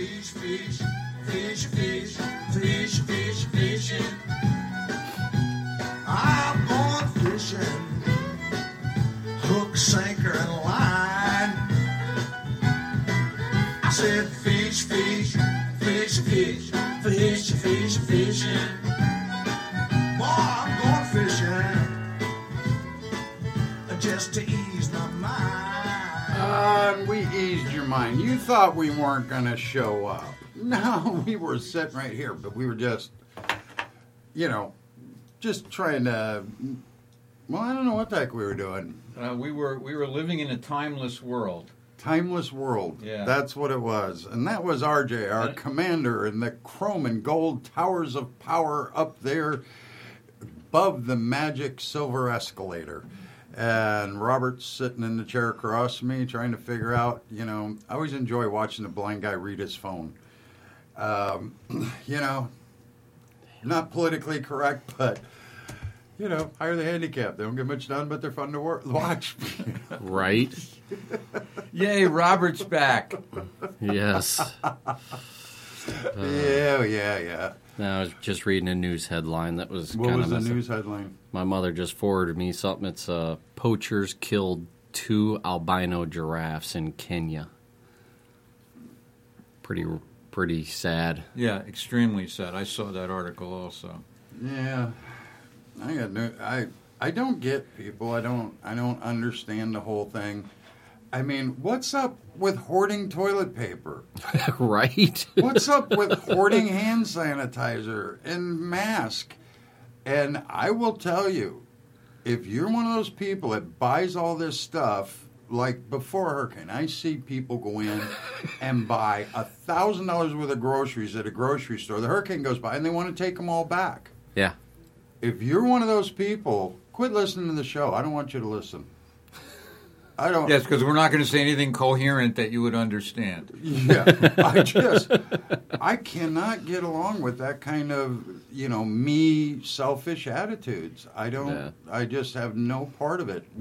fishing. I'm going fishing. Hook, sinker, and line. I said fish, fishing. Boy, I'm going fishing just to ease my mind. We eased your mind. You thought we weren't going to show up. No, we were sitting right here, but we were just trying to. Well, I don't know what the heck we were doing. We were living in a timeless world. Timeless world. Yeah. That's what it was. And that was RJ, our commander, in the chrome and gold towers of power up there above the magic silver escalator. And Robert's sitting in the chair across from me trying to figure out, I always enjoy watching the blind guy read his phone. Not politically correct, but, hire the handicapped. They don't get much done, but they're fun to watch. Right? Yay, Robert's back. Yes. Yeah. I was just reading a news headline that was What kind was of the news headline? My mother just forwarded me something. It's poachers killed 2 albino giraffes in Kenya. Pretty sad. Yeah, extremely sad. I saw that article also. Yeah. I don't get people. I don't understand the whole thing. I mean, what's up with hoarding toilet paper? Right? What's up with hoarding hand sanitizer and mask? And I will tell you, if you're one of those people that buys all this stuff, like before hurricane, I see people go in and buy $1,000 worth of groceries at a grocery store. The hurricane goes by and they want to take them all back. Yeah. If you're one of those people, quit listening to the show. I don't want you to listen. I don't. Yes, because we're not going to say anything coherent that you would understand. Yeah, I cannot get along with that kind of, me selfish attitudes. I don't. Yeah. I just have no part of it.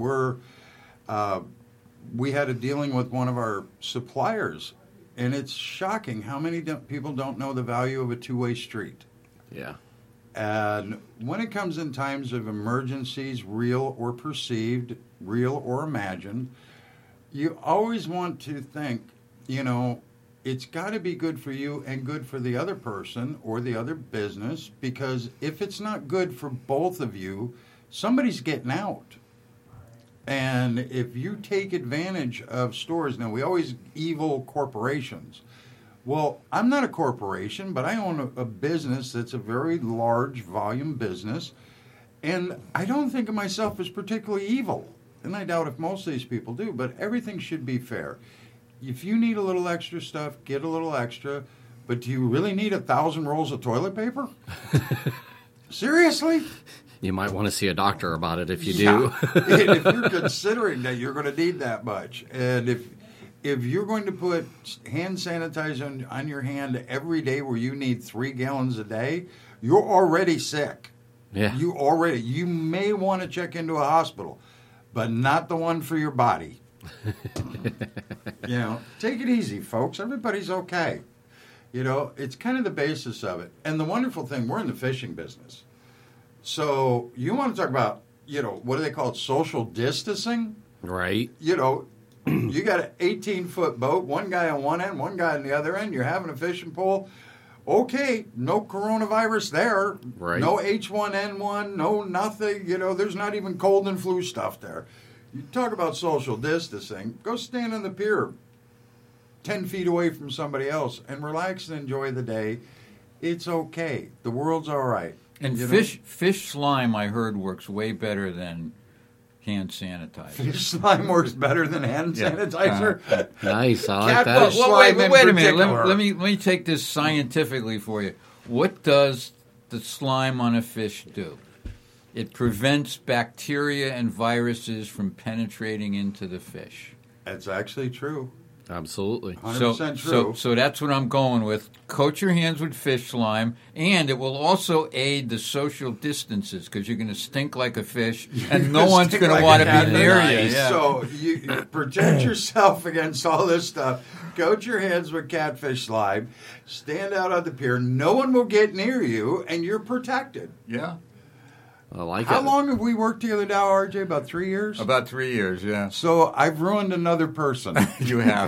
We had a dealing with one of our suppliers, and it's shocking how many people don't know the value of a two-way street. Yeah. And when it comes in times of emergencies, real or perceived, real or imagined, you always want to think, it's got to be good for you and good for the other person or the other business, because if it's not good for both of you, somebody's getting out. And if you take advantage of stores, now we always evil corporations. Well, I'm not a corporation, but I own a business that's a very large volume business, and I don't think of myself as particularly evil. And I doubt if most of these people do, but everything should be fair. If you need a little extra stuff, get a little extra, but do you really need 1,000 rolls of toilet paper? Seriously? You might want to see a doctor about it if you do. Yeah. If you're considering that you're going to need that much, and if you're going to put hand sanitizer on your hand every day where you need 3 gallons a day, you're already sick. Yeah. You may want to check into a hospital, but not the one for your body. Take it easy, folks. Everybody's okay. It's kind of the basis of it. And the wonderful thing, we're in the fishing business. So you want to talk about, what do they call it, social distancing? Right. You got an 18-foot boat, one guy on one end, one guy on the other end. You're having a fishing pole. Okay, no coronavirus there. Right. No H1N1, no nothing. There's not even cold and flu stuff there. You talk about social distancing, go stand on the pier 10 feet away from somebody else and relax and enjoy the day. It's okay. The world's all right. And fish slime, I heard, works way better than hand sanitizer. Fish slime works better than hand sanitizer. Nice, I like that. Well, wait a minute. Let me take this scientifically for you. What does the slime on a fish do? It prevents bacteria and viruses from penetrating into the fish. That's actually true. Absolutely. 100% true. So that's what I'm going with. Coat your hands with fish slime, and it will also aid the social distances because you're going to stink like a fish, and no one's going to want to be near you. Yeah. So you protect yourself against all this stuff. Coat your hands with catfish slime. Stand out on the pier. No one will get near you, and you're protected. Yeah. I like How it. long have we worked together now, RJ? About 3 years? About 3 years, yeah. So I've ruined another person. You have.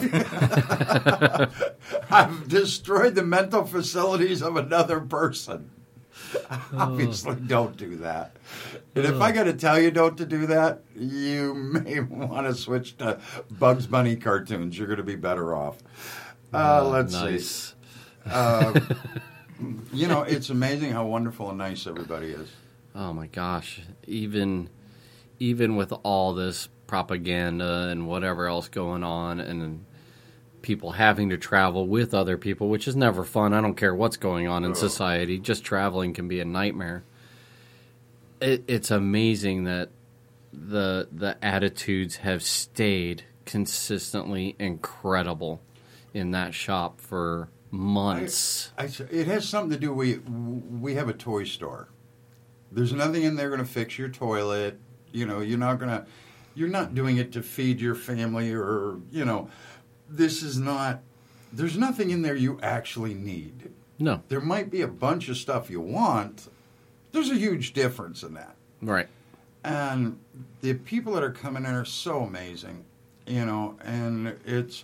I've destroyed the mental facilities of another person. Obviously, don't do that. And if I got to tell you don't to do that, you may want to switch to Bugs Bunny cartoons. You're going to be better off. Let's nice. see. It's amazing how wonderful and nice everybody is. Oh my gosh! Even with all this propaganda and whatever else going on, and people having to travel with other people, which is never fun. I don't care what's going on in society. Just traveling can be a nightmare. It's amazing that the attitudes have stayed consistently incredible in that shop for months. It has something to do. We have a toy store. There's nothing in there going to fix your toilet. You're not doing it to feed your family or, this is not, there's nothing in there you actually need. No. There might be a bunch of stuff you want. There's a huge difference in that. Right. And the people that are coming in are so amazing, and it's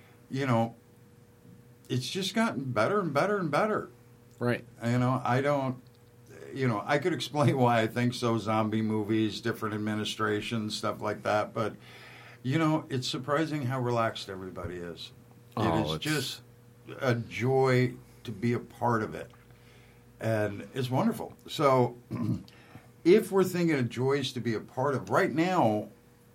just gotten better and better and better. Right. I could explain why I think so, zombie movies, different administrations, stuff like that. But, it's surprising how relaxed everybody is. It's just a joy to be a part of it. And it's wonderful. So if we're thinking of joys to be a part of, right now,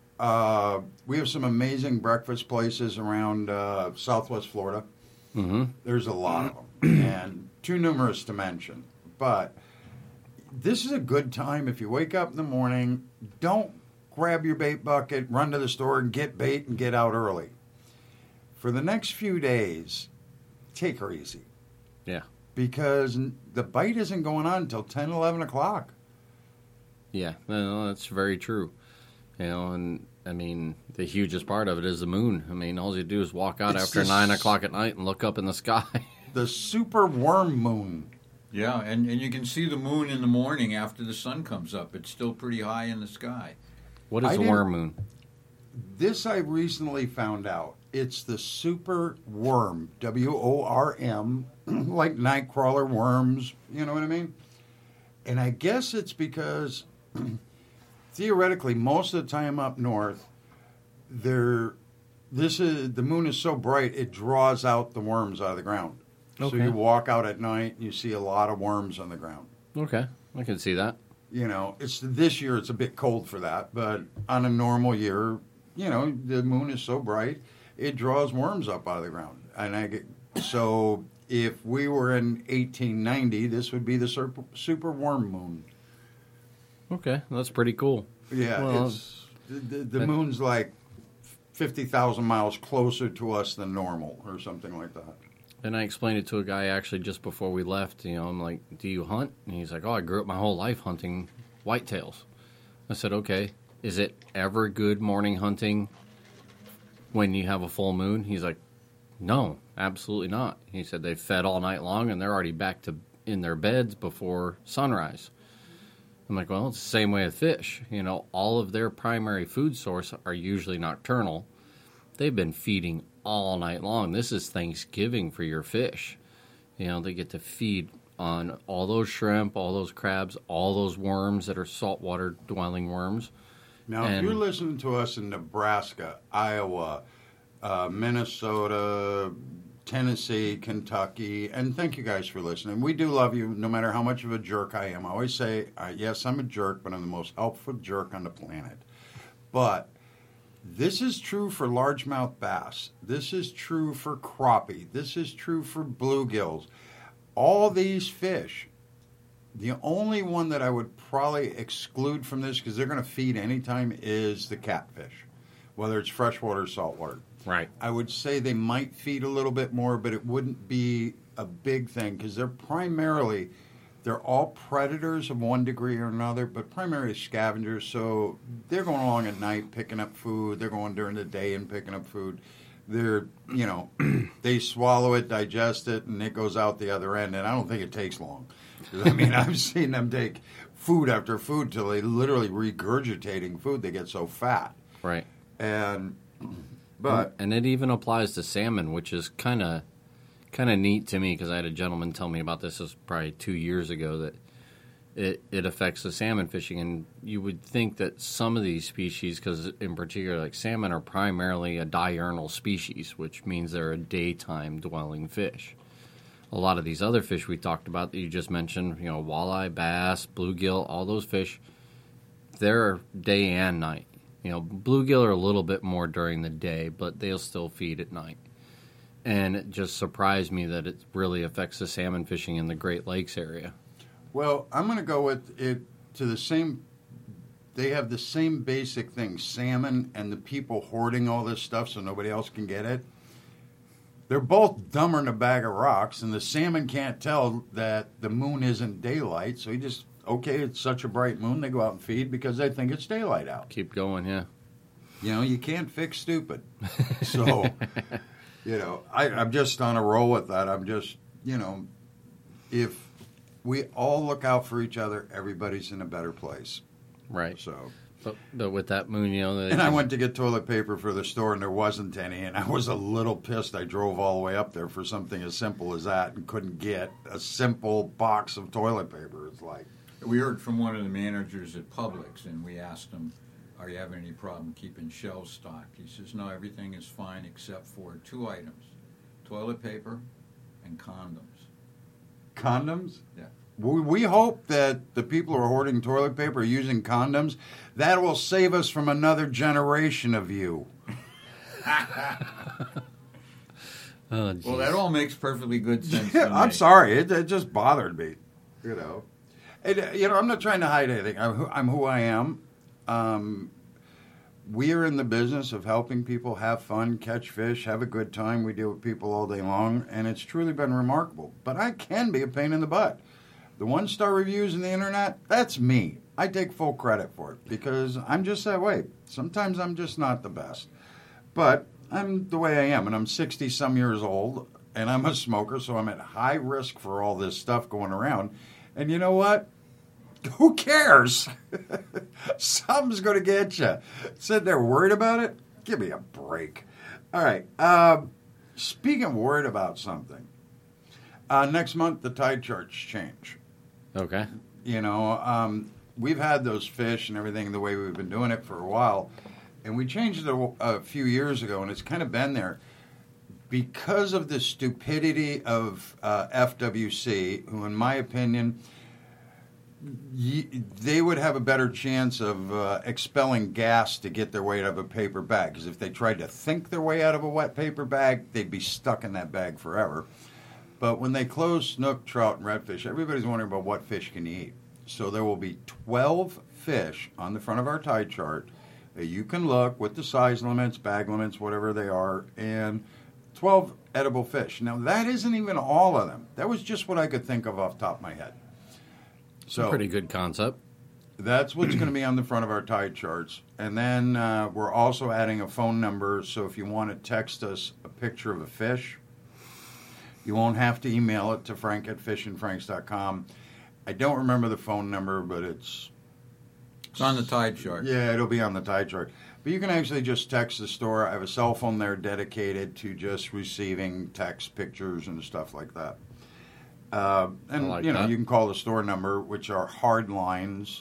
we have some amazing breakfast places around Southwest Florida. Mm-hmm. There's a lot of them, and too numerous to mention. But this is a good time if you wake up in the morning, don't grab your bait bucket, run to the store and get bait and get out early. For the next few days, take her easy. Yeah. Because the bite isn't going on until 10, 11 o'clock. Yeah, no, that's very true. And I mean, the hugest part of it is the moon. I mean, all you do is walk out after 9 o'clock at night and look up in the sky. The super worm moon. Yeah, and you can see the moon in the morning after the sun comes up. It's still pretty high in the sky. What is a worm moon? This I recently found out. It's the super worm, WORM, like nightcrawler worms, you know what I mean? And I guess it's because, theoretically, most of the time up north, the moon is so bright, it draws out the worms out of the ground. Okay. So you walk out at night, and you see a lot of worms on the ground. Okay, I can see that. This year it's a bit cold for that, but on a normal year, the moon is so bright, it draws worms up out of the ground. So if we were in 1890, this would be the super worm moon. Okay, that's pretty cool. Yeah, well, the moon's like 50,000 miles closer to us than normal or something like that. And I explained it to a guy actually just before we left. I'm like, do you hunt? And he's like, oh, I grew up my whole life hunting whitetails. I said, okay, is it ever good morning hunting when you have a full moon? He's like, no, absolutely not. He said they fed all night long and they're already back in their beds before sunrise. I'm like, well, it's the same way with fish. All of their primary food source are usually nocturnal. They've been feeding all night long. This is Thanksgiving for your fish. They get to feed on all those shrimp, all those crabs, all those worms that are saltwater dwelling worms. Now, if you're listening to us in Nebraska, Iowa, Minnesota, Tennessee, Kentucky, and thank you guys for listening. We do love you no matter how much of a jerk I am. I always say, yes, I'm a jerk, but I'm the most helpful jerk on the planet. But this is true for largemouth bass. This is true for crappie. This is true for bluegills. All these fish, the only one that I would probably exclude from this because they're going to feed anytime is the catfish, whether it's freshwater or saltwater. Right. I would say they might feed a little bit more, but it wouldn't be a big thing because they're all predators of one degree or another, but primarily scavengers. So they're going along at night picking up food. They're going during the day and picking up food. They're, they swallow it, digest it, and it goes out the other end. And I don't think it takes long. I mean, I've seen them take food after food till they literally regurgitating food. They get so fat. Right. And it even applies to salmon, which is kind of neat to me because I had a gentleman tell me about this probably 2 years ago that it affects the salmon fishing. And you would think that some of these species, because in particular like salmon, are primarily a diurnal species, which means they're a daytime dwelling fish. A lot of these other fish we talked about that you just mentioned, walleye, bass, bluegill, all those fish, they're day and night. Bluegill are a little bit more during the day, but they'll still feed at night. And it just surprised me that it really affects the salmon fishing in the Great Lakes area. Well, I'm going to go with it to the same. They have the same basic thing, salmon and the people hoarding all this stuff so nobody else can get it. They're both dumber than a bag of rocks, and the salmon can't tell that the moon isn't daylight, so it's such a bright moon, they go out and feed because they think it's daylight out. Keep going, yeah. You can't fix stupid. So, I'm just on a roll with that. I'm just, if we all look out for each other, everybody's in a better place. Right. So, but with that moon, and I went to get toilet paper for the store, and there wasn't any, and I was a little pissed. I drove all the way up there for something as simple as that and couldn't get a simple box of toilet paper. It's like... We heard from one of the managers at Publix, and we asked him, are you having any problem keeping shelves stocked? He says, no, everything is fine except for 2 items, toilet paper and condoms. Condoms? Yeah. We hope that the people who are hoarding toilet paper are using condoms. That will save us from another generation of you. Well, that all makes perfectly good sense to me. I'm sorry. It just bothered me, And, I'm not trying to hide anything. I'm who I am. We are in the business of helping people have fun, catch fish, have a good time. We deal with people all day long, and it's truly been remarkable. But I can be a pain in the butt. The 1-star reviews on the internet, that's me. I take full credit for it because I'm just that way. Sometimes I'm just not the best. But I'm the way I am, and I'm 60-some years old, and I'm a smoker, so I'm at high risk for all this stuff going around. And you know what? Who cares? Something's going to get you. Sitting there worried about it? Give me a break. All right. Speaking of worried about something, next month the tide charts change. Okay. We've had those fish and everything the way we've been doing it for a while, and we changed it a few years ago, and it's kind of been there because of the stupidity of FWC, who, in my opinion, they would have a better chance of expelling gas to get their way out of a paper bag. Because if they tried to think their way out of a wet paper bag, they'd be stuck in that bag forever. But when they close snook, trout, and redfish, everybody's wondering about what fish can you eat. So there will be 12 fish on the front of our tide chart that you can look with the size limits, bag limits, whatever they are, and 12 edible fish. Now, that isn't even all of them. That was just what I could think of off the top of my head. So pretty good concept. That's what's going to be on the front of our tide charts. And then we're also adding a phone number, so if you want to text us a picture of a fish, you won't have to email it to frank@fishandfranks.com. I don't remember the phone number, but it's on the tide chart. Yeah, it'll be on the tide chart. But you can actually just text the store. I have a cell phone there dedicated to just receiving text, pictures, and stuff like that. You can call the store number, which are hard lines.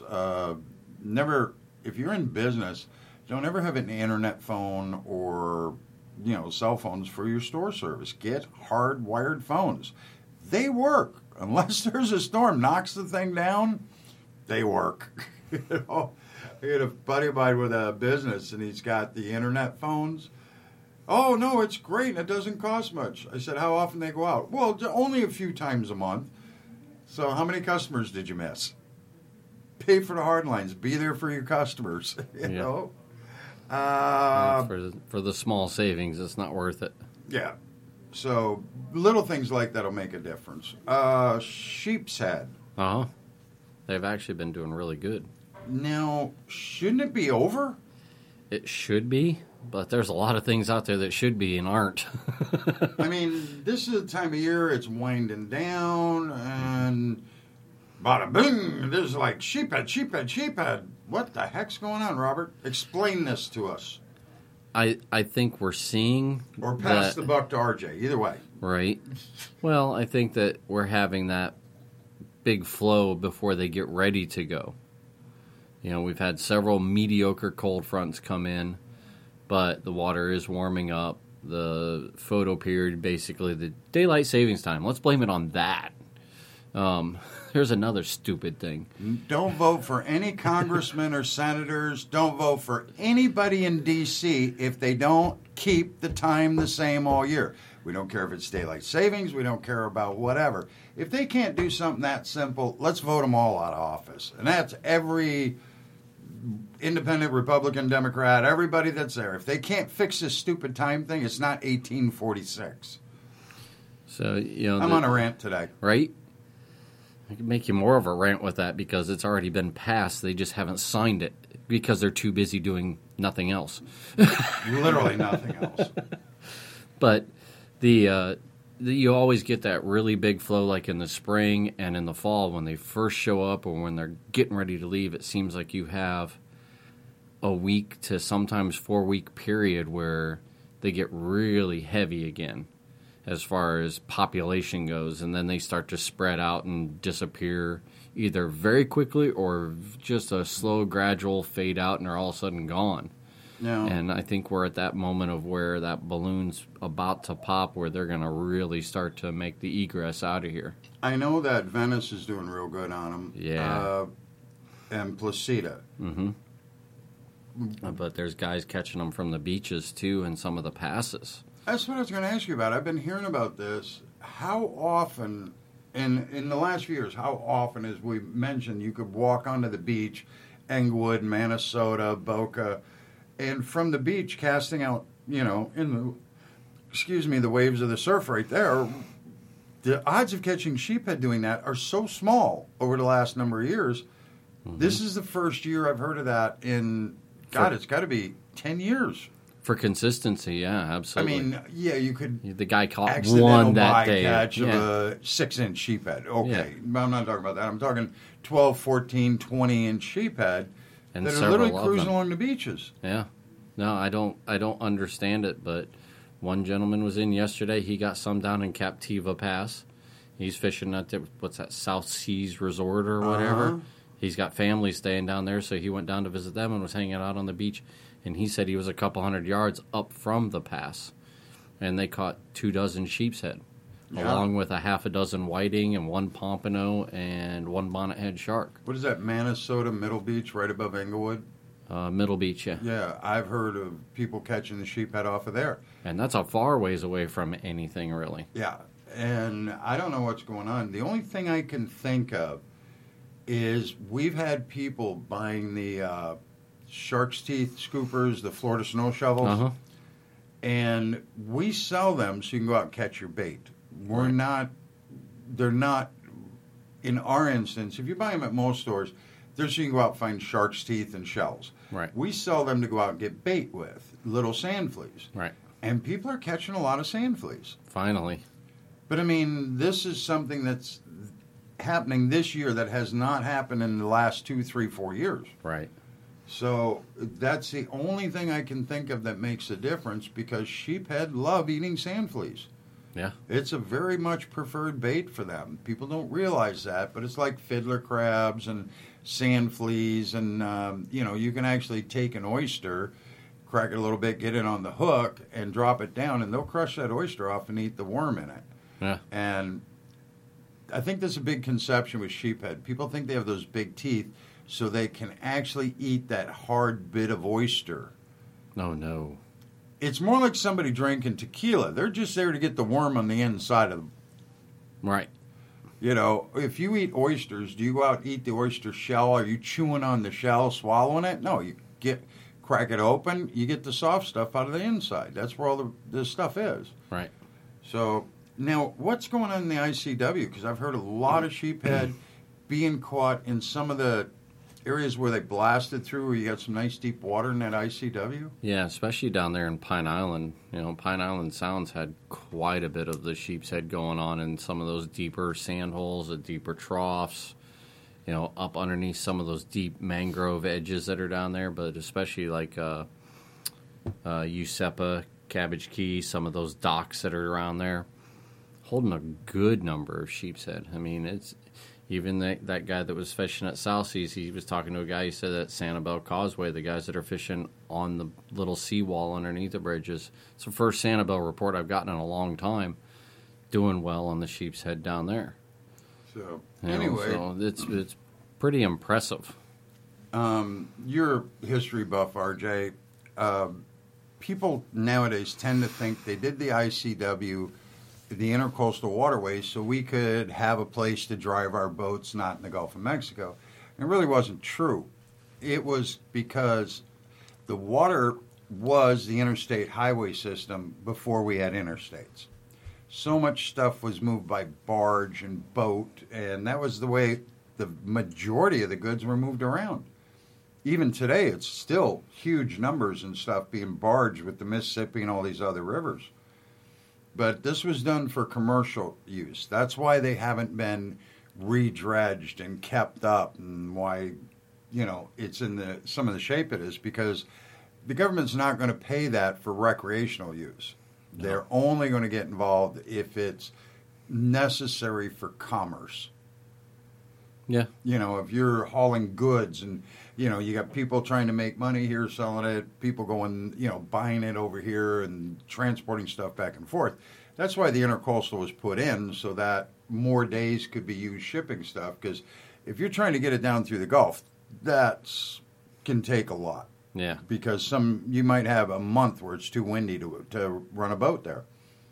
If you're in business, don't ever have an internet phone or cell phones for your store service. Get hard-wired phones. They work. Unless there's a storm knocks the thing down, they work. I had a buddy of mine with a business, and he's got the internet phones. Oh, no, it's great, and it doesn't cost much. I said, how often they go out? Well, only a few times a month. So how many customers did you miss? Pay for the hard lines. Be there for your customers, you know? For the small savings, it's not worth it. Yeah. So little things like that'll make a difference. Sheep's head. Uh-huh. They've actually been doing really good. Now, shouldn't it be over? It should be, but there's a lot of things out there that should be and aren't. I mean, this is the time of year it's winding down, and bada bing, there's like sheephead, sheephead, sheephead. What the heck's going on, Robert? Explain this to us. I think we're seeing... Or pass the buck to RJ, either way. Right. Well, I think that we're having that big flow before they get ready to go. You know, we've had several mediocre cold fronts come in, but the water is warming up. The photo period, basically the daylight savings time, let's blame it on that. Here's another stupid thing. Don't vote for any congressmen or senators. Don't vote for anybody in D.C. if they don't keep the time the same all year. We don't care if it's daylight savings. We don't care about whatever. If they can't do something that simple, let's vote them all out of office. And that's every independent, Republican, Democrat, everybody that's there. If they can't fix this stupid time thing, it's not 1846. So, you know, I'm on a rant today. Right? I can make you more of a rant with that because it's already been passed. They just haven't signed it because they're too busy doing nothing else. Literally nothing else. But you always get that really big flow like in the spring and in the fall when they first show up or when they're getting ready to leave. It seems like you have a week to sometimes 4-week period where they get really heavy again as far as population goes, and then they start to spread out and disappear either very quickly or just a slow, gradual fade out and are all of a sudden gone. No. And I think we're at that moment of where that balloon's about to pop where they're going to really start to make the egress out of here. I know that Venice is doing real good on them. Yeah. And Placida. Mm-hmm. But there's guys catching them from the beaches, too, and some of the passes. That's what I was going to ask you about. I've been hearing about this. How often, in the last few years, how often, as we mentioned, you could walk onto the beach, Englewood, Minnesota, Boca, and from the beach, casting out, you know, the waves of the surf right there, the odds of catching sheephead doing that are so small over the last number of years. Mm-hmm. This is the first year I've heard of that in, it's got to be 10 years. For consistency, yeah, absolutely. I mean, yeah, you could... The guy caught accidental one that day. Catch of a 6-inch sheephead. Okay, Yeah. I'm not talking about that. I'm talking 12, 14, 20-inch sheephead And that are several literally of cruising them. along the beaches. Yeah. No, I don't understand it, but one gentleman was in yesterday. He got some down in Captiva Pass. He's fishing at what's that, South Seas Resort or whatever. Uh-huh. He's got family staying down there, so he went down to visit them and was hanging out on the beach. And he said he was a couple hundred yards up from the pass. And they caught 24 sheep's head, along with a half a dozen whiting and 1 pompano and 1 bonnethead shark. What is that, Minnesota Middle Beach right above Englewood? Middle Beach, yeah. Yeah, I've heard of people catching the sheephead off of there. And that's a far ways away from anything, really. Yeah, and I don't know what's going on. The only thing I can think of is we've had people buying the shark's teeth scoopers, the Florida snow shovels, Uh-huh. and we sell them so you can go out and catch your bait. They're not, in our instance, if you buy them at most stores, they're so you can go out and find shark's teeth and shells. Right. We sell them to go out and get bait with, little sand fleas. Right. And people are catching a lot of sand fleas. Finally. But I mean, this is something that's happening this year that has not happened in the last 2, 3, 4 years. Right. So that's the only thing I can think of that makes a difference because sheephead love eating sand fleas. Yeah. It's a very much preferred bait for them. People don't realize that, but it's like fiddler crabs and sand fleas, and you can actually take an oyster, crack it a little bit, get it on the hook, and drop it down, and they'll crush that oyster off and eat the worm in it. Yeah. And I think there's a big conception with sheephead. People think they have those big teeth so they can actually eat that hard bit of oyster. No. It's more like somebody drinking tequila. They're just there to get the worm on the inside of them. Right. You know, if you eat oysters, do you go out and eat the oyster shell? Are you chewing on the shell, swallowing it? No, you crack it open, you get the soft stuff out of the inside. That's where all the stuff is. Right. So now, what's going on in the ICW? Because I've heard a lot of sheephead being caught in some of the areas where they blasted through, where you got some nice deep water in that ICW. Yeah, especially down there in Pine Island. You know, Pine Island Sounds had quite a bit of the sheep's head going on in some of those deeper sand holes, the deeper troughs, you know, up underneath some of those deep mangrove edges that are down there, but especially like Usepa, Cabbage Key, some of those docks that are around there, holding a good number of sheep's head. I mean, it's even that guy that was fishing at South Seas, he was talking to a guy, he said that Sanibel Causeway, the guys that are fishing on the little seawall underneath the bridges, it's the first Sanibel report I've gotten in a long time, doing well on the sheep's head down there. So, You know, anyway, so it's pretty impressive. you're a history buff, RJ. People nowadays tend to think they did the ICW, the Intercoastal Waterways, so we could have a place to drive our boats not in the Gulf of Mexico. It really wasn't true. It was because the water was the interstate highway system before we had interstates. So much stuff was moved by barge and boat, and that was the way the majority of the goods were moved around. Even today, it's still huge numbers and stuff being barged with the Mississippi and all these other rivers. But this was done for commercial use. That's why they haven't been redredged and kept up, and why, you know, it's in some of the shape it is, because the government's not going to pay that for recreational use. No. They're only going to get involved if it's necessary for commerce. Yeah. You know, if you're hauling goods and, you know, you got people trying to make money here selling it, people going, you know, buying it over here and transporting stuff back and forth. That's why the Intercoastal was put in, so that more days could be used shipping stuff. Because if you're trying to get it down through the Gulf, that can take a lot. Yeah. Because you might have a month where it's too windy to run a boat there.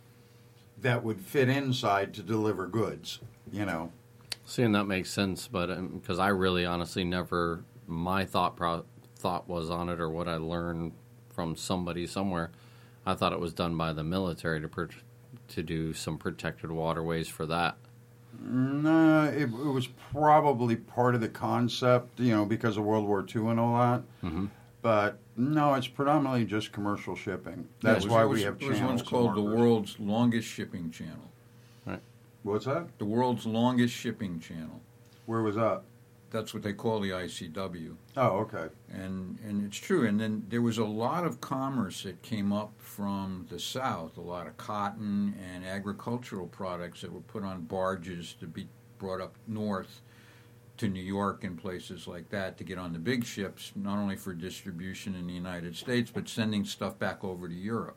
That would fit inside to deliver goods, you know. Seeing that makes sense, but because I really honestly never, my thought was on it, or what I learned from somebody somewhere, I thought it was done by the military to do some protected waterways for that. No, it was probably part of the concept, you know, because of World War II and all that. Mm-hmm. But no, it's predominantly just commercial shipping. That's why we have channels. It was once called the world's longest shipping channel. Right. What's that? The world's longest shipping channel. Where was that? That's what they call the ICW. Oh, okay. And it's true. And then there was a lot of commerce that came up from the south, a lot of cotton and agricultural products that were put on barges to be brought up north to New York and places like that to get on the big ships, not only for distribution in the United States, but sending stuff back over to Europe.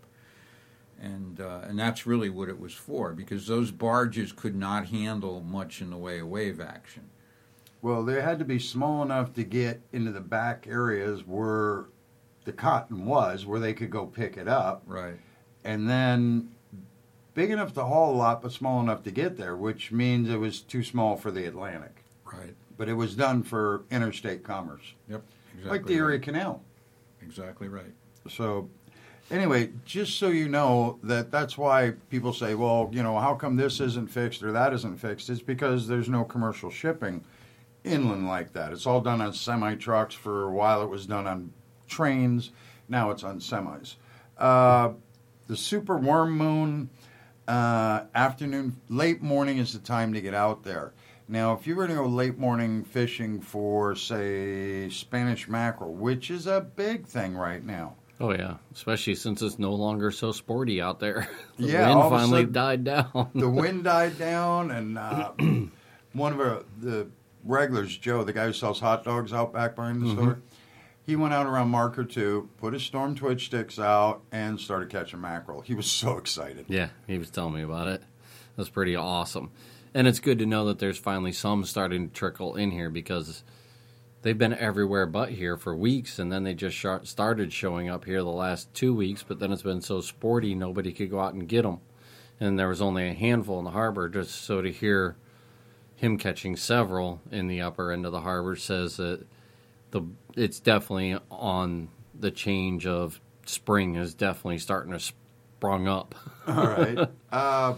And that's really what it was for, because those barges could not handle much in the way of wave action. Well, they had to be small enough to get into the back areas where the cotton was, where they could go pick it up. Right. And then big enough to haul a lot, but small enough to get there, which means it was too small for the Atlantic. Right. But it was done for interstate commerce. Yep, exactly. Like the Erie Canal. Exactly right. So, anyway, just so you know, that's why people say, well, you know, how come this isn't fixed or that isn't fixed? It's because there's no commercial shipping inland like that. It's all done on semi-trucks. For a while it was done on trains. Now it's on semis. The super warm moon, afternoon, late morning is the time to get out there. Now, if you were to go late morning fishing for, say, Spanish mackerel, which is a big thing right now. Oh, yeah, especially since it's no longer so sporty out there. The yeah, wind finally died down. The wind died down, and one of the regulars, Joe, the guy who sells hot dogs out back behind the store, he went out around Marker 2, put his Storm Twitch sticks out, and started catching mackerel. He was so excited. Yeah, he was telling me about it. That's pretty awesome. And it's good to know that there's finally some starting to trickle in here, because they've been everywhere but here for weeks, and then they just started showing up here the last 2 weeks, but then it's been so sporty nobody could go out and get them. And there was only a handful in the harbor, just so to hear him catching several in the upper end of the harbor says that it's definitely on the change of spring is definitely starting to sprung up. All right.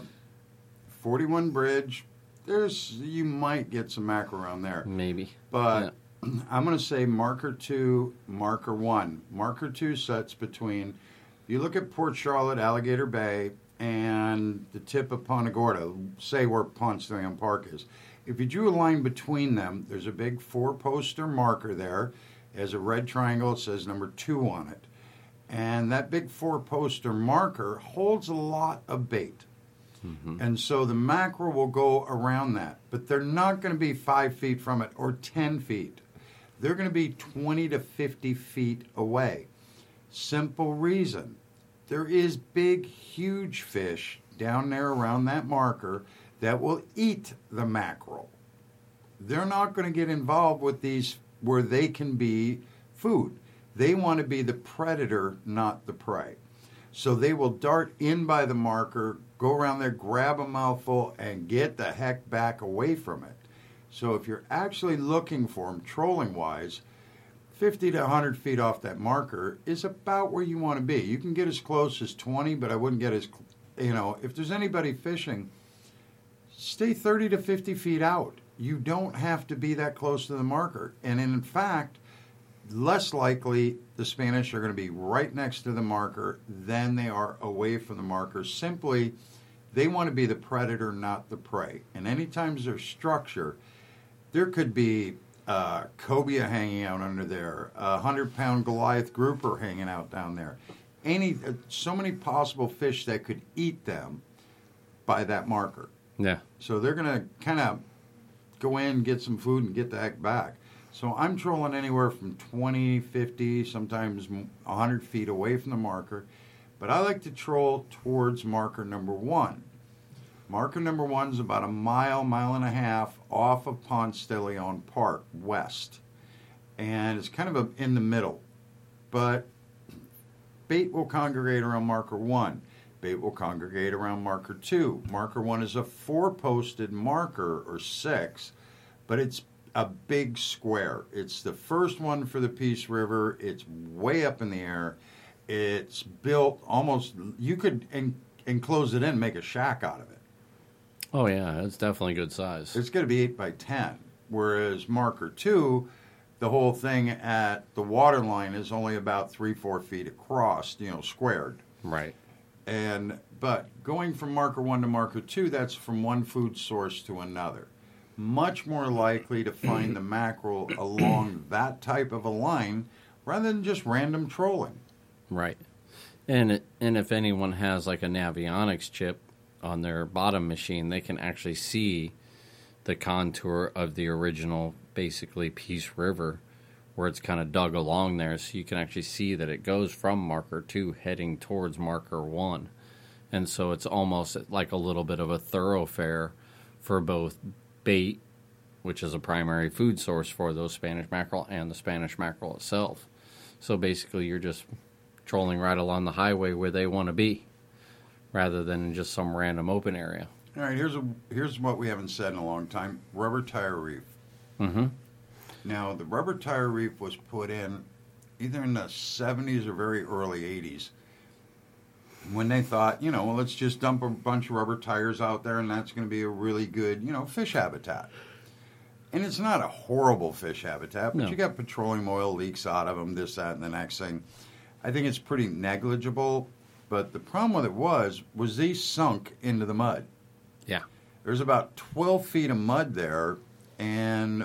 41 Bridge, you might get some mackerel around there. Maybe. But I'm going to say marker 2, marker 1. Marker 2 sets between, you look at Port Charlotte, Alligator Bay, and the tip of Punta Gorda, say where Ponce de Leon Park is. If you drew a line between them, there's a big 4-poster marker there. It has a red triangle. It says number 2 on it. And that big 4-poster marker holds a lot of bait. Mm-hmm. And so the mackerel will go around that. But they're not going to be 5 feet from it or 10 feet. They're going to be 20 to 50 feet away. Simple reason. There is big, huge fish down there around that marker that will eat the mackerel. They're not going to get involved with these where they can be food. They want to be the predator, not the prey. So they will dart in by the marker, go around there, grab a mouthful, and get the heck back away from it. So if you're actually looking for them, trolling-wise, 50 to 100 feet off that marker is about where you want to be. You can get as close as 20, but I wouldn't get as, if there's anybody fishing, stay 30 to 50 feet out. You don't have to be that close to the marker. And in fact, less likely the Spanish are going to be right next to the marker than they are away from the marker. Simply, they want to be the predator, not the prey. And anytime there's structure, there could be cobia hanging out under there, a 100-pound Goliath grouper hanging out down there. So many possible fish that could eat them by that marker. Yeah. So they're going to kind of go in, get some food, and get the heck back. So I'm trolling anywhere from 20, 50, sometimes 100 feet away from the marker. But I like to troll towards marker number 1. Marker number 1 is about a mile and a half off of Ponce de Leon Park, west. And it's kind of in the middle. But bait will congregate around marker 1. Bait will congregate around marker 2. Marker 1 is a 4-posted marker, or 6, but it's a big square. It's the first one for the Peace River. It's way up in the air. It's built almost, you could enclose it in and make a shack out of it. Oh, yeah, it's definitely good size. It's going to be 8 by 10, whereas marker 2, the whole thing at the water line is only about 3-4 feet across, squared. Right. But going from marker 1 to marker 2, that's from one food source to another. Much more likely to find the mackerel along that type of a line rather than just random trolling. Right. And if anyone has like a Navionics chip on their bottom machine, they can actually see the contour of the original, basically, Peace River, where it's kind of dug along there, so you can actually see that it goes from marker 2 heading towards marker 1. And so it's almost like a little bit of a thoroughfare for both bait, which is a primary food source for those Spanish mackerel, and the Spanish mackerel itself. So basically you're just trolling right along the highway where they want to be, rather than in just some random open area. All right, here's what we haven't said in a long time. Rubber tire reef. Mm-hmm. Now, the rubber tire reef was put in either in the 70s or very early 80s when they thought, well, let's just dump a bunch of rubber tires out there and that's going to be a really good, fish habitat. And it's not a horrible fish habitat, but No. You got petroleum oil leaks out of them, this, that, and the next thing. I think it's pretty negligible, but the problem with it was these sunk into the mud. Yeah. There's about 12 feet of mud there, and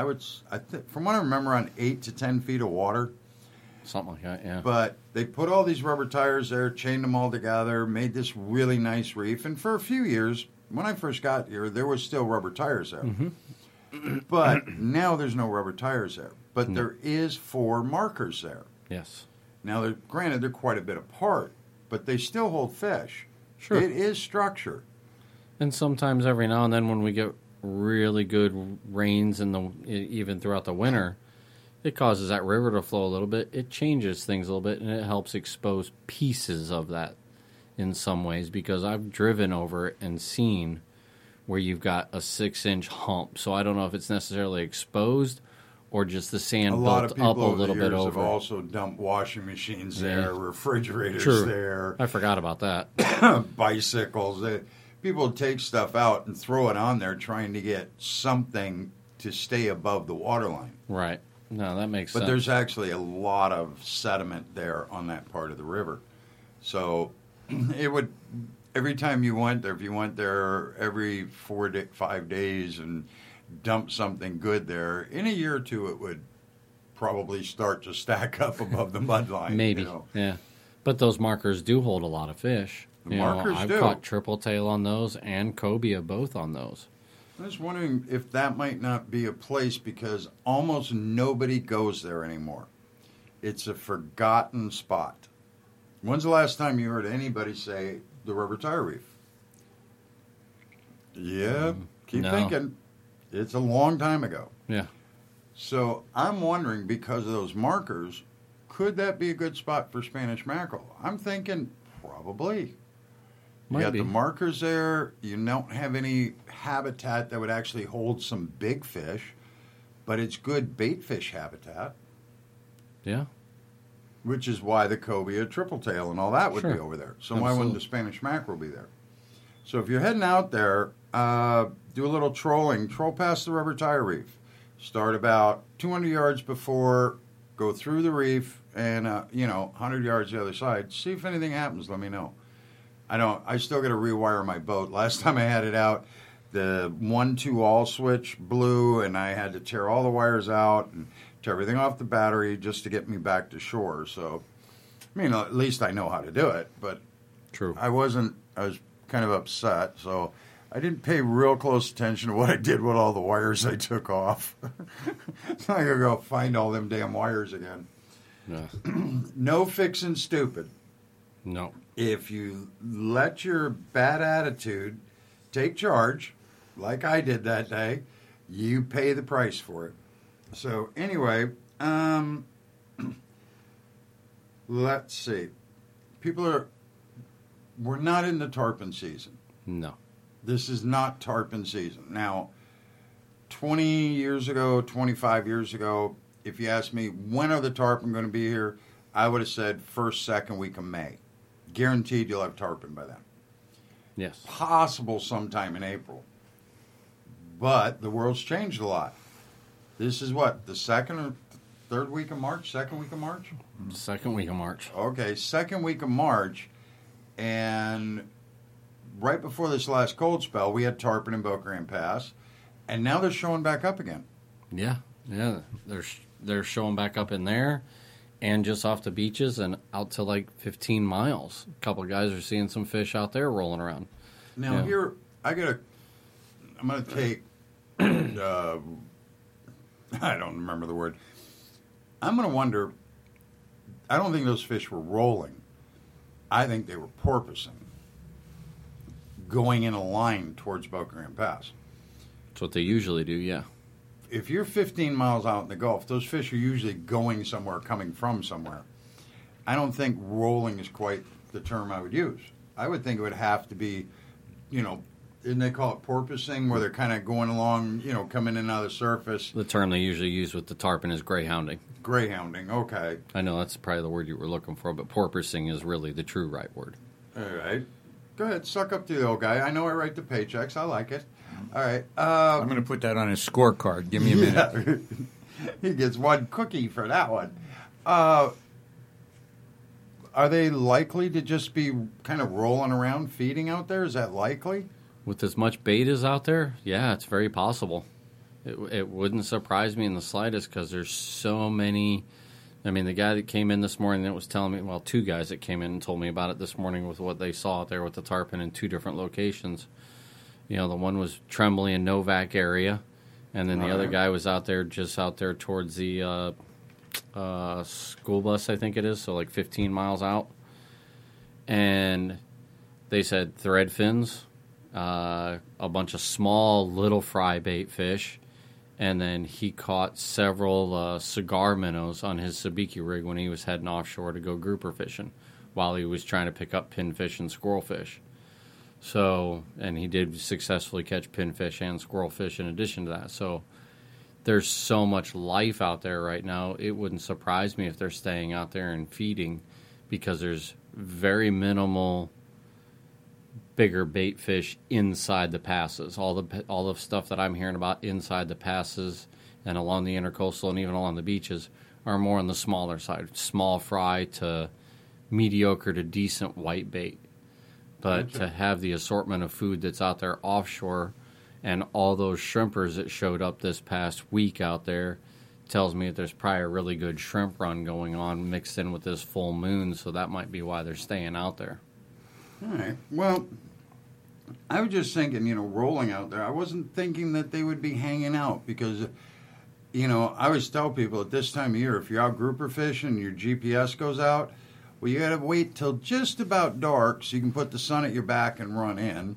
from what I remember, on 8 to 10 feet of water. Something like that, yeah. But they put all these rubber tires there, chained them all together, made this really nice reef. And for a few years, when I first got here, there was still rubber tires there. Mm-hmm. But now there's no rubber tires there. But there is 4 markers there. Yes. Now, granted, they're quite a bit apart, but they still hold fish. Sure. It is structure. And sometimes every now and then when we get really good rains even throughout the winter, it causes that river to flow a little bit. It changes things a little bit, and it helps expose pieces of that in some ways, because I've driven over it and seen where you've got a 6-inch hump. So I don't know if it's necessarily exposed or just the sand A lot of built up people a over the little bit years have over? also dumped washing machines Yeah. there, refrigerators True. there, I forgot about that. bicycles. People take stuff out and throw it on there trying to get something to stay above the water line. Right. No, that makes But sense. there's actually a lot of sediment there on that part of the river. So it would, every time you went there, if you went there every 5 days and dumped something good there, in a year or two it would probably start to stack up above the mud line. Maybe. You know. Yeah. But those markers do hold a lot of fish. The markers I've do. caught triple tail on those and cobia both on those. I was wondering if that might not be a place because almost nobody goes there anymore. It's a forgotten spot. When's the last time you heard anybody say the Rubber Tire Reef? Yeah, keep No. thinking. It's a long time ago. Yeah. So I'm wondering, because of those markers, could that be a good spot for Spanish mackerel? I'm thinking probably. You Might got be. the markers there. You don't have any habitat that would actually hold some big fish, but it's good bait fish habitat, Yeah. which is why the cobia, triple tail, and all that would be Sure. over there. So why wouldn't Absolutely. the Spanish mackerel be there? So if you're heading out there, do a little trolling. Troll past the Rubber Tire Reef. Start about 200 yards before, go through the reef, and 100 yards the other side. See if anything happens. Let me know. I still got to rewire my boat. Last time I had it out, the 1-2 all switch blew, and I had to tear all the wires out and tear everything off the battery just to get me back to shore. So, at least I know how to do it. But True. I was kind of upset, so I didn't pay real close attention to what I did with all the wires I took off. So I gotta go find all them damn wires again. Yeah. No fixing stupid. No. If you let your bad attitude take charge, like I did that day, you pay the price for it. So anyway, let's see. We're not in the tarpon season. No. This is not tarpon season. Now, 20 years ago, 25 years ago, if you asked me, when are the tarpon going to be here? I would have said first, second week of May. Guaranteed you'll have tarpon by then. Yes. Possible sometime in April. But the world's changed a lot. This is what, the second or third week of March? Second week of March? Second week of March. Okay, second week of March. And right before this last cold spell, we had tarpon in Boca Grande Pass. And now they're showing back up again. Yeah. Yeah. They're showing back up in there and just off the beaches and out to like 15 miles. A couple of guys are seeing some fish out there rolling around. Now Yeah. here, I'm going to take, I don't remember the word. I'm going to wonder, I don't think those fish were rolling. I think they were porpoising, going in a line towards Boca Grande Pass. That's what they usually do, yeah. If you're 15 miles out in the Gulf, those fish are usually going somewhere, coming from somewhere. I don't think rolling is quite the term I would use. I would think it would have to be, didn't they call it porpoising, where they're kind of going along, coming in and out of the surface? The term they usually use with the tarpon is greyhounding. Greyhounding, okay. I know that's probably the word you were looking for, but porpoising is really the true right word. All right. Go ahead, suck up to the old guy. I know I write the paychecks. I like it. All right. I'm going to put that on his scorecard. Give me a minute. He gets one cookie for that one. Are they likely to just be kind of rolling around feeding out there? Is that likely? With as much bait as out there, yeah, it's very possible. It wouldn't surprise me in the slightest because there's so many. I mean, the guy that came in this morning that was telling me, well, two guys that came in and told me about it this morning with what they saw out there with the tarpon in two different locations. The one was Tremblay and Novak area, and then the other guy was out there towards the school bus, I think it is, so like 15 miles out. And they said thread fins, a bunch of small little fry bait fish, and then he caught several cigar minnows on his sabiki rig when he was heading offshore to go grouper fishing while he was trying to pick up pinfish and squirrelfish. So, and he did successfully catch pinfish and squirrelfish in addition to that. So, there's so much life out there right now. It wouldn't surprise me if they're staying out there and feeding, because there's very minimal bigger bait fish inside the passes. All the stuff that I'm hearing about inside the passes and along the intercoastal and even along the beaches are more on the smaller side, small fry to mediocre to decent white bait. But to have the assortment of food that's out there offshore and all those shrimpers that showed up this past week out there tells me that there's probably a really good shrimp run going on mixed in with this full moon, so that might be why they're staying out there. All right. Well, I was just thinking, rolling out there. I wasn't thinking that they would be hanging out because, I always tell people at this time of year, if you're out grouper fishing and your GPS goes out, well, you got to wait till just about dark so you can put the sun at your back and run in,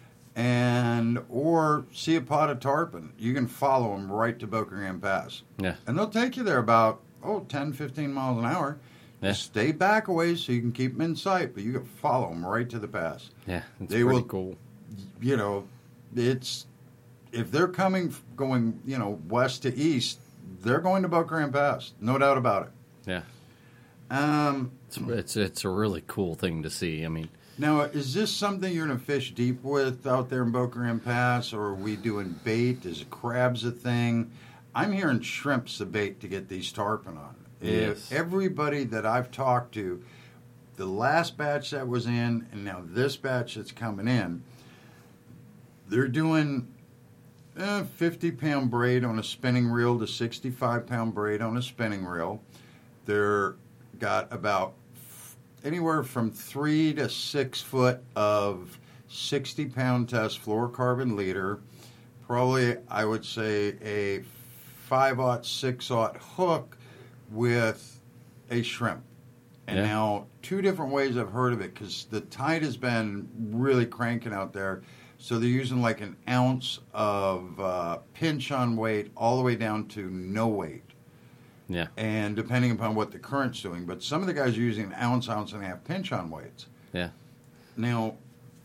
or see a pot of tarpon. You can follow them right to Boca Grande Pass. Yeah. And they'll take you there about, 10, 15 miles an hour. Yeah. Just stay back a ways so you can keep them in sight, but you can follow them right to the pass. Yeah, it's They pretty will- cool. It's if they're going west to east, they're going to Boca Grande Pass, no doubt about it. Yeah. Um, It's a really cool thing to see. I mean, now, is this something you're going to fish deep with out there in Boca Grande Pass, or are we doing bait? Is crabs a thing? I'm hearing shrimp's the bait to get these tarpon on. Yes. Everybody that I've talked to, the last batch that was in, and now this batch that's coming in, they're doing 50-pound braid on a spinning reel to 65-pound braid on a spinning reel. They're got about anywhere from 3 to 6 foot of 60-pound test fluorocarbon leader. Probably, I would say, a 5/0, 6/0 hook with a shrimp. And Yeah. now, two different ways I've heard of it, because the tide has been really cranking out there. So they're using like an ounce of pinch on weight all the way down to no weight. yeah. And depending upon what the current's doing. But some of the guys are using an ounce and a half pinch on weights. Yeah. Now,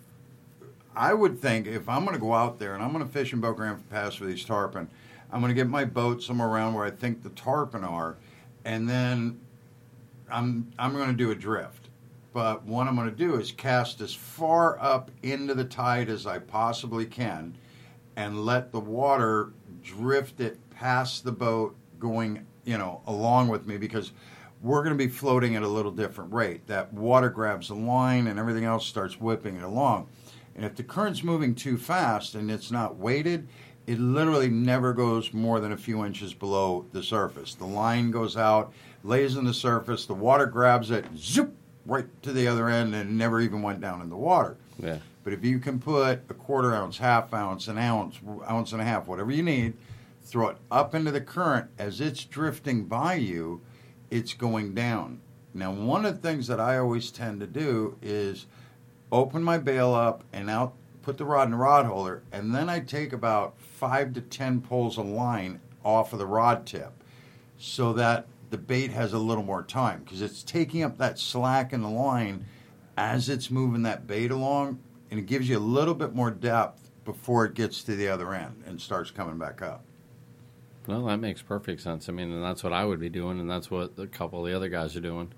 I would think if I'm going to go out there and I'm going to fish in Boca Grande Pass for these tarpon, I'm going to get my boat somewhere around where I think the tarpon are, and then I'm going to do a drift. But what I'm going to do is cast as far up into the tide as I possibly can and let the water drift it past the boat going, along with me, because we're going to be floating at a little different rate. That water grabs the line and everything else starts whipping it along. And if the current's moving too fast and it's not weighted, it literally never goes more than a few inches below the surface. The line goes out, lays on the surface, the water grabs it, zoop, right to the other end, and never even went down in the water. Yeah. But if you can put a quarter ounce, half ounce, an ounce, ounce and a half, whatever you need, throw it up into the current, as it's drifting by you, it's going down. Now, one of the things that I always tend to do is open my bail up and out, put the rod in the rod holder, and then I take about 5 to 10 pulls of line off of the rod tip so that the bait has a little more time, because it's taking up that slack in the line as it's moving that bait along, and it gives you a little bit more depth before it gets to the other end and starts coming back up. Well, that makes perfect sense. I mean, and that's what I would be doing, and that's what a couple of the other guys are doing.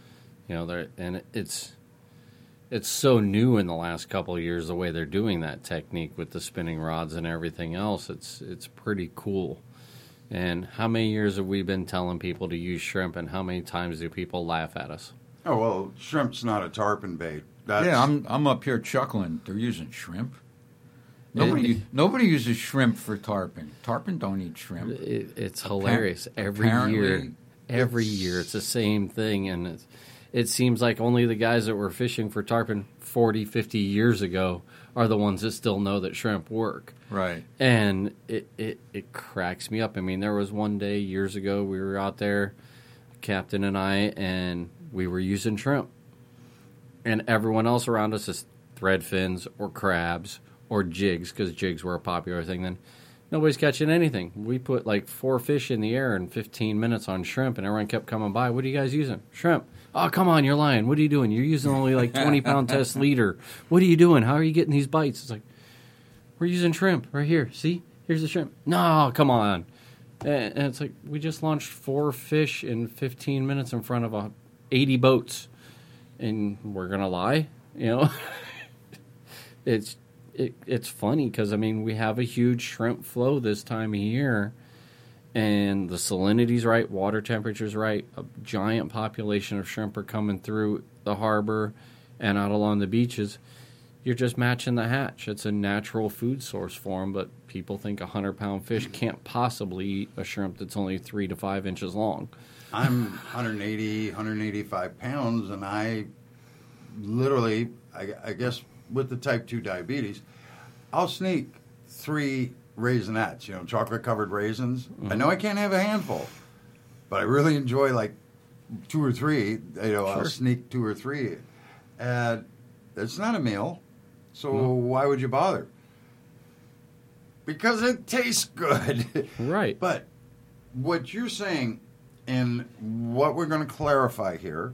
It's so new in the last couple of years the way they're doing that technique with the spinning rods and everything else. It's pretty cool. And how many years have we been telling people to use shrimp, and how many times do people laugh at us? Oh, well, shrimp's not a tarpon bait. Yeah, I'm up here chuckling. They're using shrimp. Nobody uses shrimp for tarpon. Tarpon don't eat shrimp. It's hilarious. Every year it's the same thing, and it seems like only the guys that were fishing for tarpon 40, 50 years ago are the ones that still know that shrimp work. Right. And it cracks me up. I mean, there was one day years ago we were out there, Captain and I, and we were using shrimp. And everyone else around us is thread fins or crabs or jigs, because jigs were a popular thing then. Nobody's catching anything. We put like 4 fish in the air in 15 minutes on shrimp, and everyone kept coming by. What are you guys using? Shrimp. Oh, come on, you're lying. What are you doing? You're using only like 20-pound test leader. What are you doing? How are you getting these bites? It's like, we're using shrimp right here. See? Here's the shrimp. No, come on. And it's like, we just launched 4 fish in 15 minutes in front of 80 boats. And we're going to lie? You know? It's funny because, I mean, we have a huge shrimp flow this time of year. And the salinity's right, water temperature's right. A giant population of shrimp are coming through the harbor and out along the beaches. You're just matching the hatch. It's a natural food source for them, but people think a 100-pound fish can't possibly eat a shrimp that's only 3 to 5 inches long. I'm 180, 185 pounds, and I literally, I guess with the type 2 diabetes, I'll sneak 3 Raisinets, chocolate-covered raisins. Mm-hmm. I know I can't have a handful, but I really enjoy like 2 or 3. Sure. I'll sneak 2 or 3. And it's not a meal. So No. why would you bother? Because it tastes good. Right. But what you're saying, and what we're going to clarify here,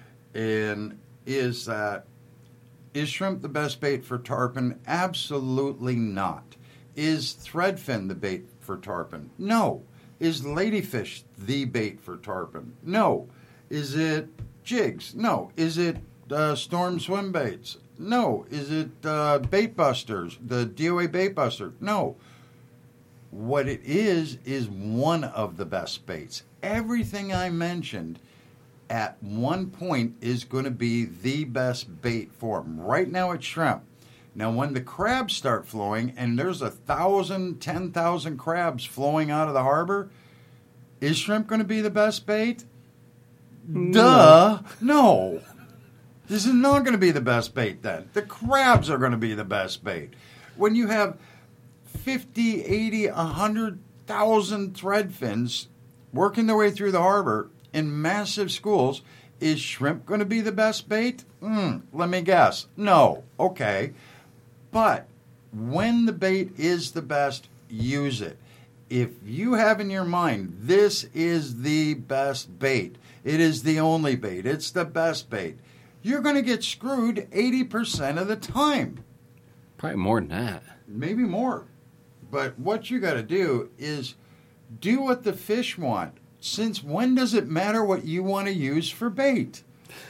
is that, is shrimp the best bait for tarpon? Absolutely not. Is threadfin the bait for tarpon? No. Is ladyfish the bait for tarpon? No. Is it jigs? No. Is it storm swim baits? No. Is it bait busters, the DOA bait buster? No. What it is one of the best baits. Everything I mentioned at one point is going to be the best bait for them. Right now it's shrimp. Now when the crabs start flowing, and there's 1,000, 10,000 crabs flowing out of the harbor, is shrimp going to be the best bait? No. Duh. No. This is not going to be the best bait then. The crabs are going to be the best bait. When you have 50, 80, 100,000 threadfins working their way through the harbor in massive schools, is shrimp going to be the best bait? Let me guess. No. Okay. But when the bait is the best, use it. If you have in your mind, this is the best bait, it is the only bait, it's the best bait, you're going to get screwed 80% of the time. Probably more than that. Maybe more. But what you got to do is do what the fish want. Since when does it matter what you want to use for bait?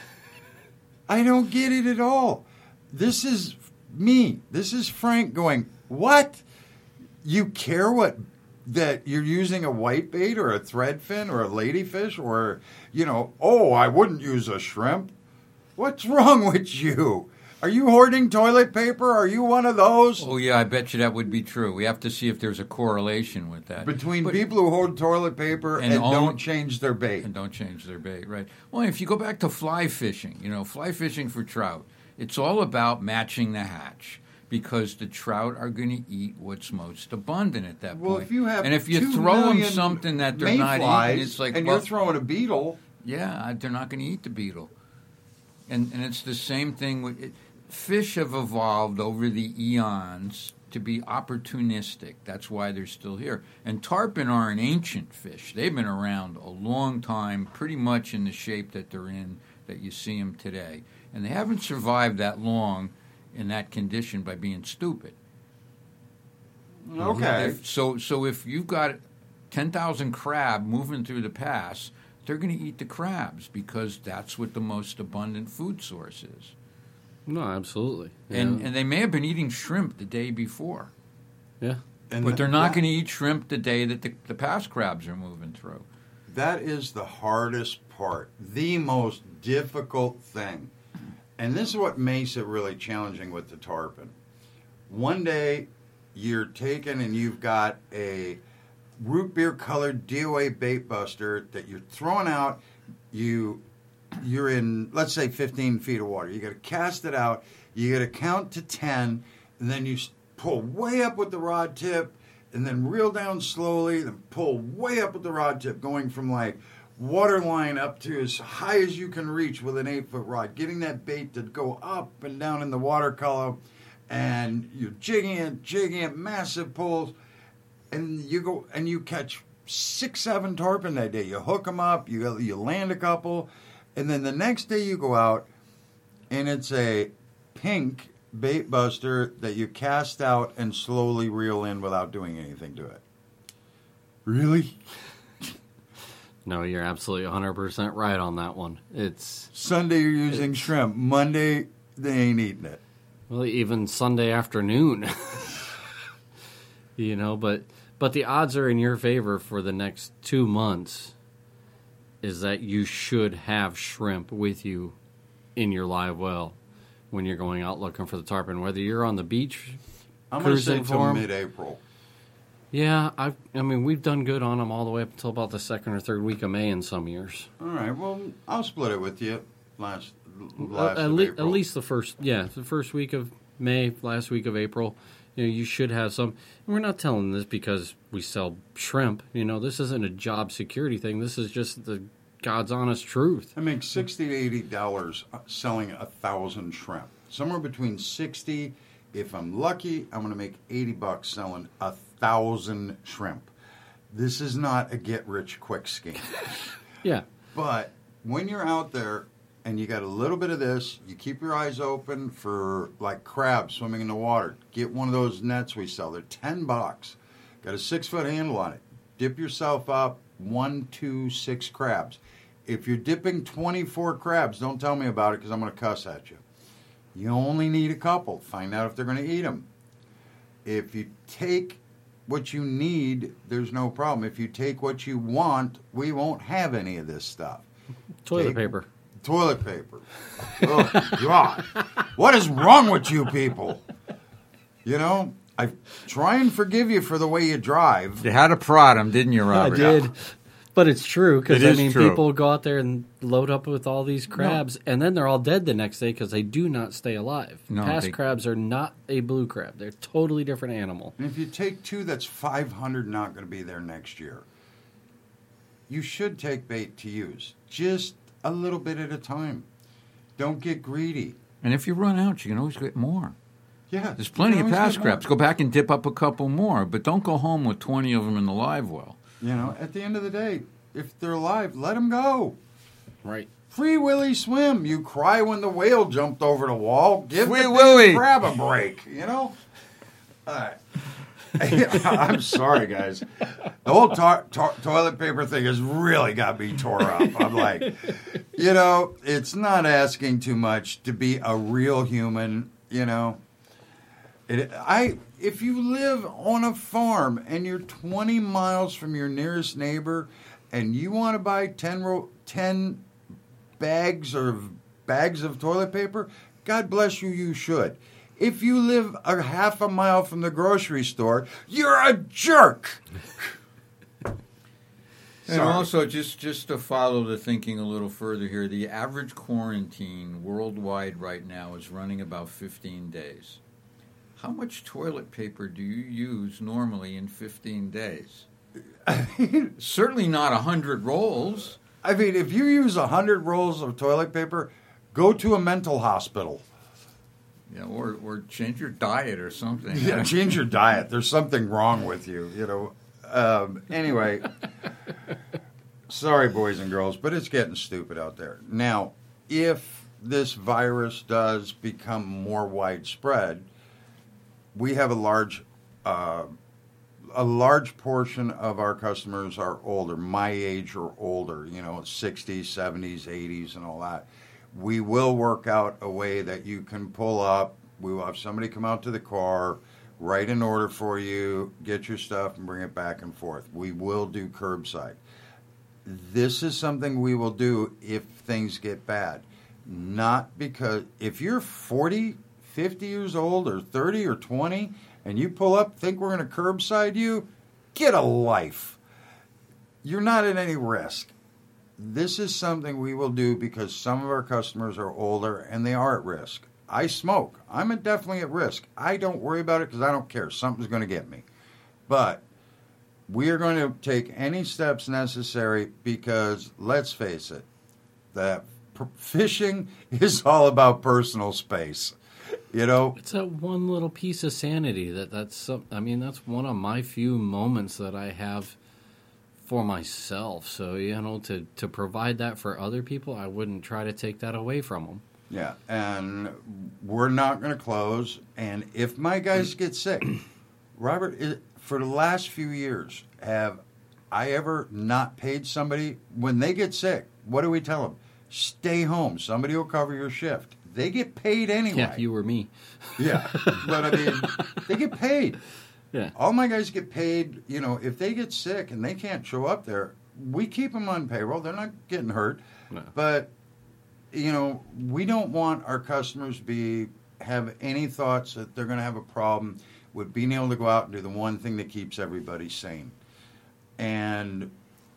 I don't get it at all. This is me. This is Frank going, what? You care that you're using a white bait or a threadfin or a ladyfish or, I wouldn't use a shrimp. What's wrong with you? Are you hoarding toilet paper? Are you one of those? Oh, yeah, I bet you that would be true. We have to see if there's a correlation with that. Between people who hoard toilet paper and don't change their bait. And don't change their bait, right. Well, if you go back to fly fishing, fly fishing for trout, it's all about matching the hatch because the trout are going to eat what's most abundant at that point. If you have and if you throw them something that they're not eating, it's like... And you're throwing a beetle. Yeah, they're not going to eat the beetle. And it's the same thing with... Fish have evolved over the eons to be opportunistic. That's why they're still here. And tarpon are an ancient fish. They've been around a long time, pretty much in the shape that they're in, that you see them today. And they haven't survived that long in that condition by being stupid. Okay. So if you've got 10,000 crab moving through the pass, they're going to eat the crabs because that's what the most abundant food source is. No, absolutely. And they may have been eating shrimp the day before. Yeah. But they're not going to eat shrimp the day that the pass crabs are moving through. That is the hardest part, the most difficult thing. And this is what makes it really challenging with the tarpon. One day, you're taking and you've got a root beer colored DOA bait buster that you're throwing out. You're in, let's say, 15 feet of water. You got to cast it out. You got to count to 10, and then you pull way up with the rod tip, and then reel down slowly, then pull way up with the rod tip, going from like water line up to as high as you can reach with an 8-foot rod, getting that bait to go up and down in the water column, and you're jigging it, massive pulls, and you go and you catch 6, 7 tarpon that day. You hook them up, you land a couple. And then the next day you go out, and it's a pink bait buster that you cast out and slowly reel in without doing anything to it. Really? No, you're absolutely 100% right on that one. It's, Sunday you're using shrimp. Monday they ain't eating it. well, even Sunday afternoon. But the odds are in your favor for the next 2 months is that you should have shrimp with you in your live well when you're going out looking for the tarpon. Whether you're on the beach I'm going to say cruising till for 'em. mid-April. Yeah, I mean, we've done good on them all the way up until about the second or third week of May in some years. All right, well, I'll split it with you last At of April. least the first week of May, last week of April. You should have some. And we're not telling this because we sell shrimp. This isn't a job security thing. This is just the God's honest truth. I make $60 to $80 selling 1,000 shrimp. Somewhere between 60. If I'm lucky, I'm going to make $80 selling 1,000 shrimp. This is not a get-rich-quick scheme. Yeah. But when you're out there and you got a little bit of this, you keep your eyes open for like crabs swimming in the water. Get one of those nets we sell. They're $10. Got a 6-foot handle on it. Dip yourself up 1, 2, 6 crabs. If you're dipping 24 crabs, don't tell me about it because I'm going to cuss at you. You only need a couple. Find out if they're going to eat them. If you take what you need, there's no problem. If you take what you want, we won't have any of this stuff. Toilet paper. Toilet paper. Oh, God. What is wrong with you people? I try and forgive you for the way you drive. You had to prod him, didn't you, Robert? I did. But it's true because, It is true. people go out there and load up with all these crabs, and then they're all dead the next day because they do not stay alive. No, Past crabs are not a blue crab. They're a totally different animal. And if you take 2, that's 500 not going to be there next year. You should take bait to use. Just a little bit at a time. Don't get greedy. And if you run out, you can always get more. Yeah. There's plenty you of can always past get more. crabs. Go back and dip up a couple more, but don't go home with 20 of them in the live well. At the end of the day, if they're alive, let them go. Right. Free Willy swim. You cry when the whale jumped over the wall. Give Free the Willy. big crab a break. All right. I'm sorry, guys. The whole toilet paper thing has really got me tore up. I'm like, it's not asking too much to be a real human, If you live on a farm and you're 20 miles from your nearest neighbor and you want to buy 10 bags of toilet paper, God bless you, you should. If you live a half a mile from the grocery store, you're a jerk. And also, just to follow the thinking a little further here, the average quarantine worldwide right now is running about 15 days. How much toilet paper do you use normally in 15 days? Certainly not 100 rolls. I mean, if you use 100 rolls of toilet paper, go to a mental hospital. Yeah, or change your diet or something. Yeah, change your diet. There's something wrong with you, Anyway, sorry, boys and girls, but it's getting stupid out there. Now, if this virus does become more widespread, we have a large portion of our customers are older, my age or older, 60s, 70s, 80s, and all that. We will work out a way that you can pull up. We will have somebody come out to the car, write an order for you, get your stuff, and bring it back and forth. We will do curbside. This is something we will do if things get bad. Not because if you're 40, 50 years old or 30 or 20 and you pull up, think we're going to curbside you, get a life. You're not at any risk. This is something we will do because some of our customers are older and they are at risk. I smoke. I'm definitely at risk. I don't worry about it because I don't care. Something's going to get me. But we are going to take any steps necessary because, let's face it, that fishing is all about personal space. It's that one little piece of sanity that's one of my few moments that I have for myself. So, to provide that for other people, I wouldn't try to take that away from them. Yeah, and we're not going to close. And if my guys get sick, Robert, for the last few years, have I ever not paid somebody, when they get sick, what do we tell them? Stay home. Somebody will cover your shift. They get paid anyway. Yeah, you or me. Yeah, but I mean, they get paid. Yeah. All my guys get paid. You know, if they get sick and they can't show up there, we keep them on payroll. They're not getting hurt. No. But, you know, we don't want our customers have any thoughts that they're going to have a problem with being able to go out and do the one thing that keeps everybody sane. And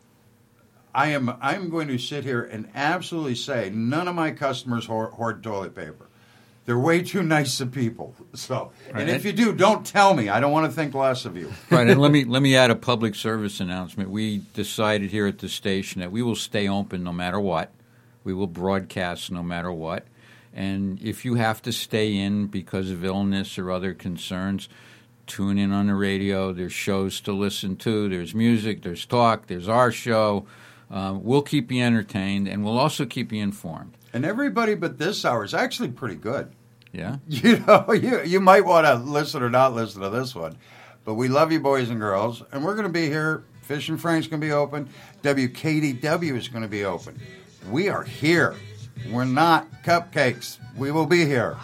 I'm going to sit here and absolutely say none of my customers hoard toilet paper. They're way too nice of people. So, Right. and if you do, don't tell me. I don't want to think less of you. Right, and let me add a public service announcement. We decided here at the station that we will stay open no matter what. We will broadcast no matter what. And if you have to stay in because of illness or other concerns, tune in on the radio. There's shows to listen to. There's music. There's talk. There's our show. We'll keep you entertained, and we'll also keep you informed. And everybody but this hour is actually pretty good. Yeah? You know, you might want to listen or not listen to this one. But we love you, boys and girls. And we're going to be here. Fish and Frank's going to be open. WKDW is going to be open. We are here. We're not cupcakes. We will be here.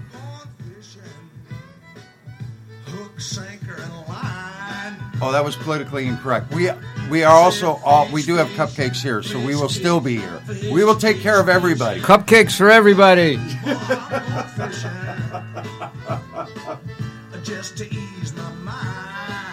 Hook, sinker, and line. Oh, that was politically incorrect. We are also we do have cupcakes here, so we will still be here. We will take care of everybody. Cupcakes for everybody. Just to ease my mind.